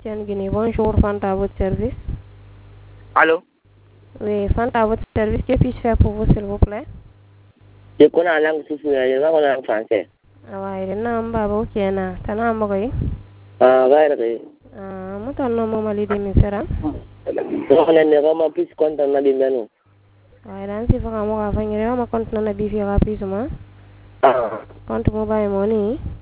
Guinée. Bonjour, Fanta, à votre service. Allô? Oui, Fanta, à votre service. Que puis-je faire pour vous, s'il vous plaît? Je connais la langue souffrance, je connais la langue française. Ah, ouais, na mbaba ukena. Tana mboy. Ah, ouais, Ah, mutanno mo mali de misera. je connais les romans plus contents de nous. Ouais, dan si faka mo ka fanyere ma compte na bi fi rapidement. Ah, Compte mo bay mo ni.